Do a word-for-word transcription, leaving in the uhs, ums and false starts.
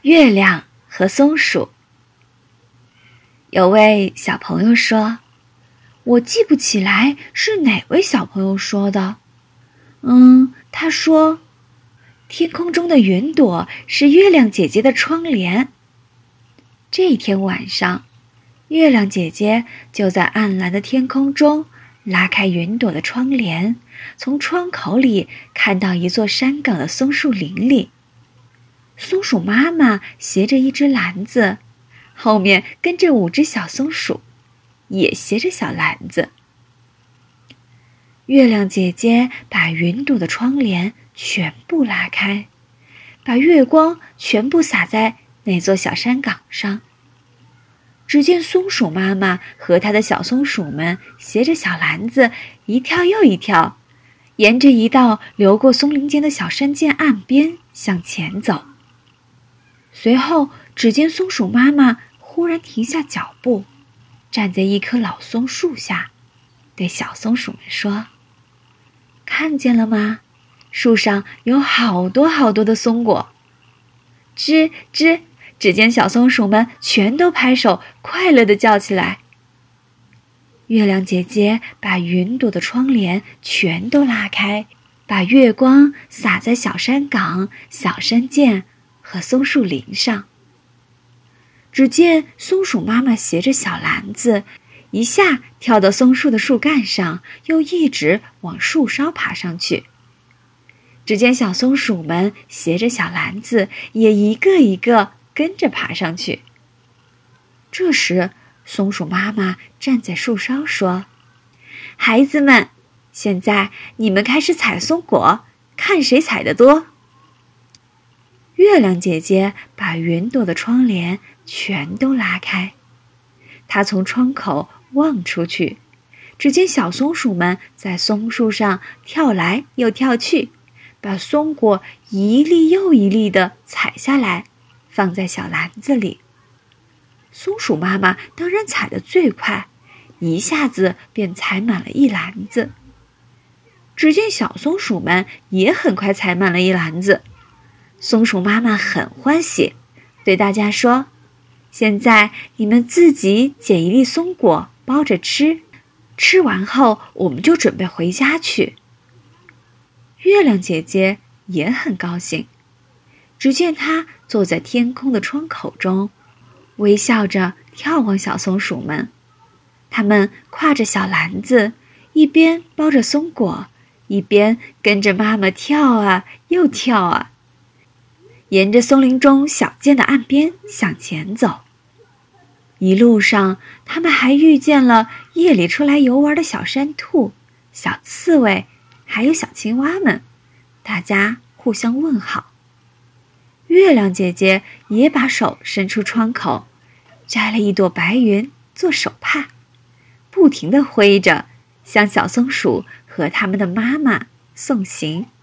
月亮和松鼠。有位小朋友说，我记不起来是哪位小朋友说的。嗯，他说，天空中的云朵是月亮姐姐的窗帘。这天晚上，月亮姐姐就在暗蓝的天空中拉开云朵的窗帘，从窗口里看到一座山岗的松树林里。松鼠妈妈携着一只篮子，后面跟着五只小松鼠，也携着小篮子。月亮姐姐把云朵的窗帘全部拉开，把月光全部洒在那座小山岗上。只见松鼠妈妈和她的小松鼠们携着小篮子，一跳又一跳，沿着一道流过松林间的小山涧岸边向前走。随后，只见松鼠妈妈忽然停下脚步，站在一棵老松树下，对小松鼠们说：“看见了吗？树上有好多好多的松果。”吱吱，只见小松鼠们全都拍手，快乐地叫起来。月亮姐姐把云朵的窗帘全都拉开，把月光洒在小山岗、小山涧和松树林上。只见松鼠妈妈携着小篮子，一下跳到松树的树干上，又一直往树梢爬上去。只见小松鼠们携着小篮子，也一个一个跟着爬上去。这时，松鼠妈妈站在树梢说：“孩子们，现在你们开始采松果，看谁采得多。”月亮姐姐把云朵的窗帘全都拉开，她从窗口望出去，只见小松鼠们在松树上跳来又跳去，把松果一粒又一粒地采下来，放在小篮子里。松鼠妈妈当然采得最快，一下子便采满了一篮子。只见小松鼠们也很快采满了一篮子。松鼠妈妈很欢喜，对大家说：“现在你们自己捡一粒松果包着吃，吃完后我们就准备回家去。”月亮姐姐也很高兴，只见她坐在天空的窗口中，微笑着眺望小松鼠们。它们挎着小篮子，一边包着松果，一边跟着妈妈跳啊又跳啊，沿着松林中小涧的岸边向前走。一路上，他们还遇见了夜里出来游玩的小山兔、小刺猬，还有小青蛙们，大家互相问好。月亮姐姐也把手伸出窗口，摘了一朵白云做手帕，不停地挥着，向小松鼠和他们的妈妈送行。